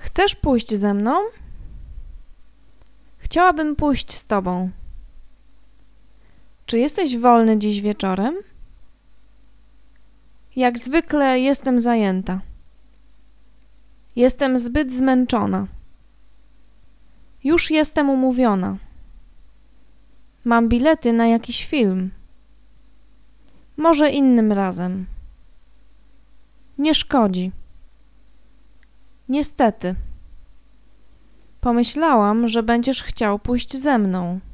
Chcesz pójść ze mną? Chciałabym pójść z tobą. Czy jesteś wolny dziś wieczorem? Jak zwykle jestem zajęta. Jestem zbyt zmęczona. Już jestem umówiona. Mam bilety na jakiś film. Może innym razem. Nie szkodzi. Niestety. Pomyślałam, że będziesz chciał pójść ze mną.